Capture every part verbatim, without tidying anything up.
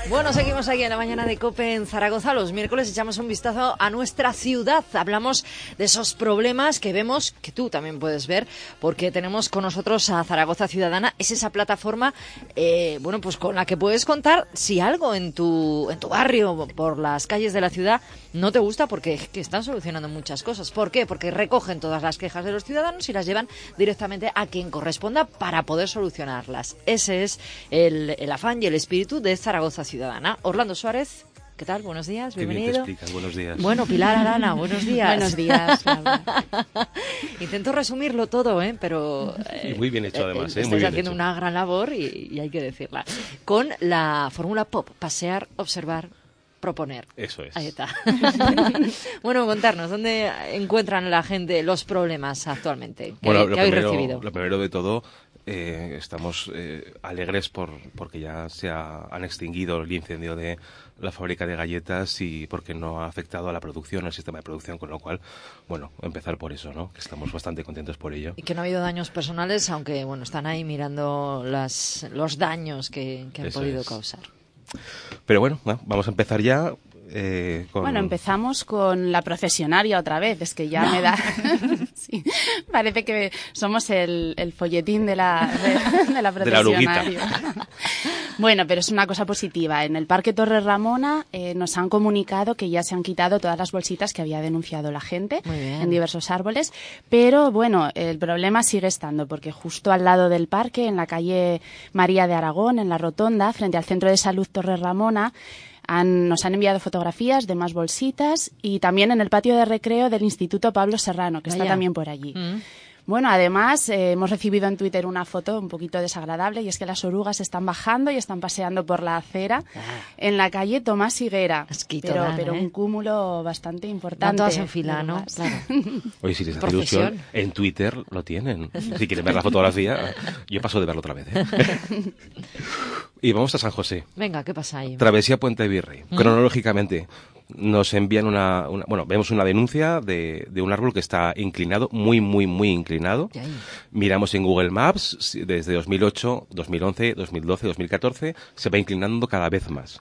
Bueno, seguimos aquí en la mañana de COPE en Zaragoza. Los miércoles echamos un vistazo a nuestra ciudad. Hablamos de esos problemas que vemos, que tú también puedes ver, porque tenemos con nosotros a Zaragoza Ciudadana. Es esa plataforma, eh, bueno, pues con la que puedes contar si algo en tu, en tu barrio, por las calles de la ciudad, no te gusta, porque es que están solucionando muchas cosas. ¿Por qué? Porque recogen todas las quejas de los ciudadanos y las llevan directamente a quien corresponda para poder solucionarlas. Ese es el, el afán y el espíritu de Zaragoza Ciudadana. Orlando Suárez, ¿qué tal? Buenos días, Qué bienvenido. bien te explicas, buenos días. Bueno, Pilar Arana, buenos días. Buenos días, Laura. Intento resumirlo todo, ¿eh? Pero... Eh, y muy bien hecho, además, ¿eh? Estáis Muy bien haciendo hecho. una gran labor y, y hay que decirla. Con la fórmula POP, pasear, observar, proponer. Eso es. Ahí está. Bueno, contarnos, ¿dónde encuentran la gente los problemas actualmente que, Bueno, que lo habéis primero, recibido? Lo primero de todo, eh, estamos eh, alegres por porque ya se ha, han extinguido el incendio de la fábrica de galletas y porque no ha afectado a la producción, al sistema de producción, con lo cual, bueno, empezar por eso, ¿no? Que estamos bastante contentos por ello. Y que no ha habido daños personales, aunque, bueno, están ahí mirando las, los daños que, que han Eso podido es. causar. Pero bueno, vamos a empezar ya. Eh, con... Bueno, empezamos con la procesionaria otra vez, es que ya No. me da... Sí, parece que somos el, el folletín de la, de, de la De la procesionaria. Bueno, pero es una cosa positiva. En el Parque Torre Ramona eh, nos han comunicado que ya se han quitado todas las bolsitas que había denunciado la gente Muy bien. en diversos árboles, pero bueno, el problema sigue estando porque justo al lado del parque, en la calle María de Aragón, en la rotonda, frente al Centro de Salud Torre Ramona, Han, nos han enviado fotografías de más bolsitas y también en el patio de recreo del Instituto Pablo Serrano, que Vaya. está también por allí. Mm. Bueno, además eh, hemos recibido en Twitter una foto un poquito desagradable y es que las orugas están bajando y están paseando por la acera Ah. en la calle Tomás Higuera. Asquito Pero, dan, pero ¿eh? un cúmulo bastante Van importante. todas en fila, de ¿no? orugas. Claro. Oye, si les hace Profesión. ilusión, en Twitter lo tienen. Si quieren ver la fotografía, yo paso de verlo otra vez, ¿eh? Y vamos a San José. Venga, ¿qué pasa ahí? Travesía Puente Virrey. ¿Mm? Cronológicamente, nos envían una, una- Bueno, vemos una denuncia de, de un árbol que está inclinado, muy, muy, muy inclinado. Y ahí. Miramos en Google Maps, si- desde dos mil ocho, dos mil once, dos mil doce, dos mil catorce, se va inclinando cada vez más.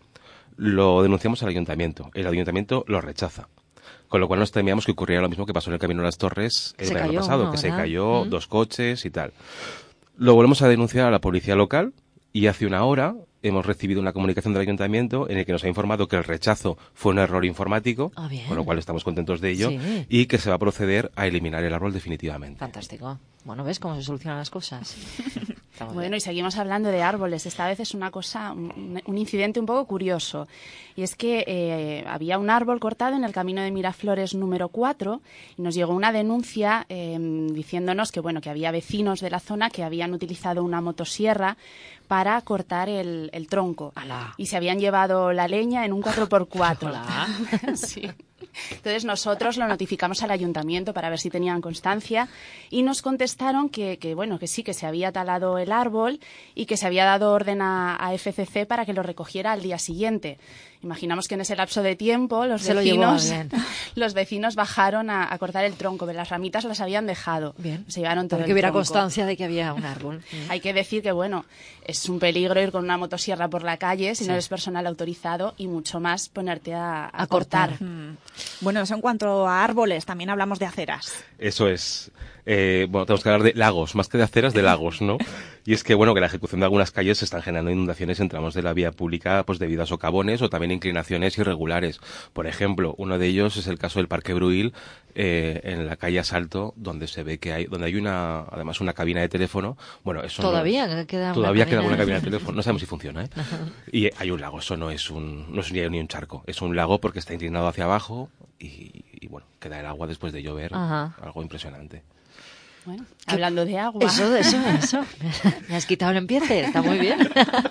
Lo denunciamos al ayuntamiento. El ayuntamiento lo rechaza. Con lo cual nos temíamos que ocurriera lo mismo que pasó en el Camino de las Torres el Se verano cayó pasado, uno, que se ¿verdad? cayó ¿Mm? dos coches y tal. Lo volvemos a denunciar a la policía local y hace una hora hemos recibido una comunicación del ayuntamiento en el que nos ha informado que el rechazo fue un error informático, Ah, bien. con lo cual estamos contentos de ello, Sí. y que se va a proceder a eliminar el árbol definitivamente. Fantástico. Bueno, ¿ves cómo se solucionan las cosas? Estamos Bueno, bien. y seguimos hablando de árboles. Esta vez es una cosa, un, un incidente un poco curioso. Y es que eh, había un árbol cortado en el camino de Miraflores número cuatro y nos llegó una denuncia eh, diciéndonos que, bueno, que había vecinos de la zona que habían utilizado una motosierra para cortar el, el tronco. ¡Hala! Y se habían llevado la leña en un cuatro por cuatro. ¡Hala! Sí. Entonces nosotros lo notificamos al ayuntamiento para ver si tenían constancia y nos contestaron que, que bueno, que sí, que se había talado el árbol y que se había dado orden a, a F C C para que lo recogiera al día siguiente. Imaginamos que en ese lapso de tiempo los Se lo llevó vecinos, bien. los vecinos bajaron a, a cortar el tronco, pero las ramitas las habían dejado. Bien. Se llevaron todo Para el que hubiera tronco. constancia de que había un árbol. Hay que decir que, bueno, es un peligro ir con una motosierra por la calle si Sí. no eres personal autorizado y mucho más ponerte a, a A cortar. cortar. Mm. Bueno, eso en cuanto a árboles, también hablamos de aceras. Eso es. Eh, bueno, tenemos que hablar de lagos, más que de aceras, de lagos, ¿no? Y es que, bueno, que la ejecución de algunas calles se están generando inundaciones en tramos de la vía pública, pues debido a socavones o también inclinaciones irregulares. Por ejemplo, uno de ellos es el caso del Parque Bruil, eh, en la calle Asalto, donde se ve que hay, donde hay una, además una cabina de teléfono. Bueno, eso no Todavía es- queda una todavía queda cabina una de- cabina de teléfono. No sabemos si funciona, ¿eh? Y hay un lago, eso no es un, no es ni ni un charco. Es un lago porque está inclinado hacia abajo y, y bueno, queda el agua después de llover. Ajá. Algo impresionante. Bueno, hablando de agua. Eso, eso, eso. Me has quitado el empiece. Está muy bien.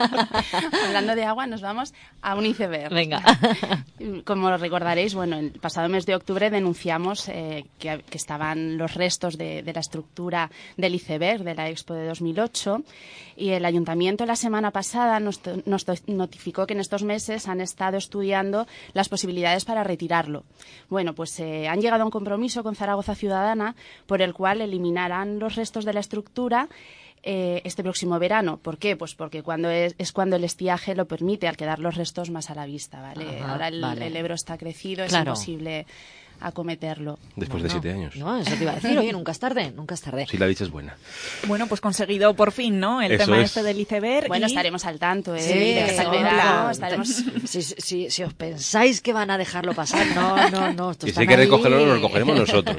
Hablando de agua, nos vamos a un iceberg. Venga. Como recordaréis, bueno, el pasado mes de octubre denunciamos eh, que, que estaban los restos de, de la estructura del iceberg de la Expo de dos mil ocho y el ayuntamiento la semana pasada nos, to- nos to- notificó que en estos meses han estado estudiando las posibilidades para retirarlo. Bueno, pues eh, han llegado a un compromiso con Zaragoza Ciudadana por el cual eliminarán los restos de la estructura eh, este próximo verano. ¿Por qué? Pues porque cuando es, es cuando el estiaje lo permite, al quedar los restos más a la vista, ¿vale? Ajá, Ahora el, vale. el Ebro está crecido, es Claro. imposible acometerlo. Después Bueno, de siete años. No, eso te iba a decir. Oye, nunca es tarde, nunca es tarde. Sí, la dicha es buena. Bueno, pues conseguido por fin, ¿no? El Eso tema es. este del iceberg. Bueno, y... estaremos al tanto, ¿eh? Sí, De hasta el no, verano claro. estaremos... Si, si, si os pensáis que van a dejarlo pasar, no, no, no. Esto Y si están hay que ahí. recogerlo, lo recogeremos nosotros.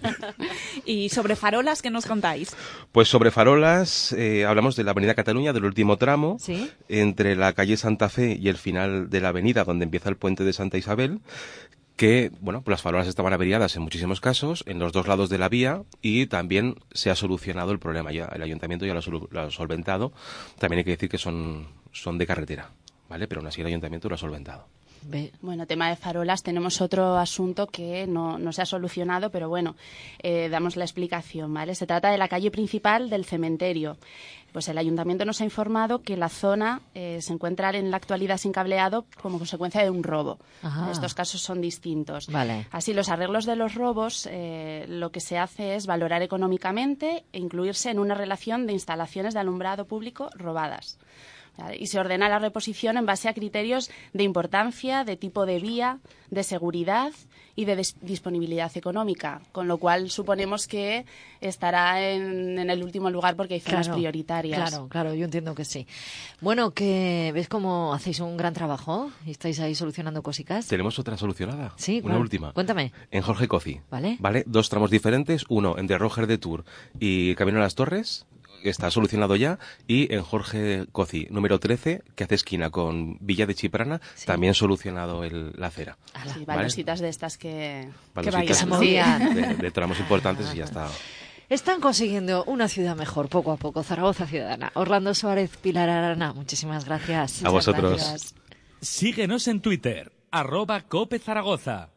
Y sobre farolas, ¿qué nos contáis? Pues sobre farolas, eh, hablamos de la Avenida Cataluña, del último tramo, Sí. entre la calle Santa Fe y el final de la avenida, donde empieza el puente de Santa Isabel, que, bueno, pues las farolas estaban averiadas en muchísimos casos, en los dos lados de la vía, y también se ha solucionado el problema. Ya el ayuntamiento ya lo ha, solu- lo ha solventado. También hay que decir que son, son de carretera, ¿vale? Pero aún así el ayuntamiento lo ha solventado. Ve. Bueno, tema de farolas, tenemos otro asunto que no, no se ha solucionado, pero bueno, eh, damos la explicación, ¿vale? Se trata de la calle principal del cementerio. Pues el ayuntamiento nos ha informado que la zona eh, se encuentra en la actualidad sin cableado como consecuencia de un robo. Ajá. Estos casos son distintos. Vale. Así, los arreglos de los robos, eh, lo que se hace es valorar económicamente e incluirse en una relación de instalaciones de alumbrado público robadas. ¿Vale? Y se ordena la reposición en base a criterios de importancia, de tipo de vía, de seguridad y de dis- disponibilidad económica, con lo cual suponemos que estará en, en el último lugar porque hay zonas Claro, prioritarias. Claro, claro, yo entiendo que sí. Bueno, que ves cómo hacéis un gran trabajo y estáis ahí solucionando cosicas. ¿Tenemos otra solucionada? Sí, Una ¿cuál? última. Cuéntame. En Jorge Coci. Vale. ¿Vale? Dos tramos diferentes. Uno entre Roger de Tour y Camino a las Torres, que está solucionado ya. Y en Jorge Coci, número trece, que hace esquina con Villa de Chiprana, Sí. también solucionado el, la acera. Ala. Sí, ¿Vale? baldositas de estas que... Balositas vaya, se de- movían. De, de tramos importantes y ya está. Están consiguiendo una ciudad mejor poco a poco. Zaragoza Ciudadana. Orlando Suárez, Pilar Arana, muchísimas gracias. A vosotros. Gracias. Síguenos en Twitter, arroba Cope Zaragoza.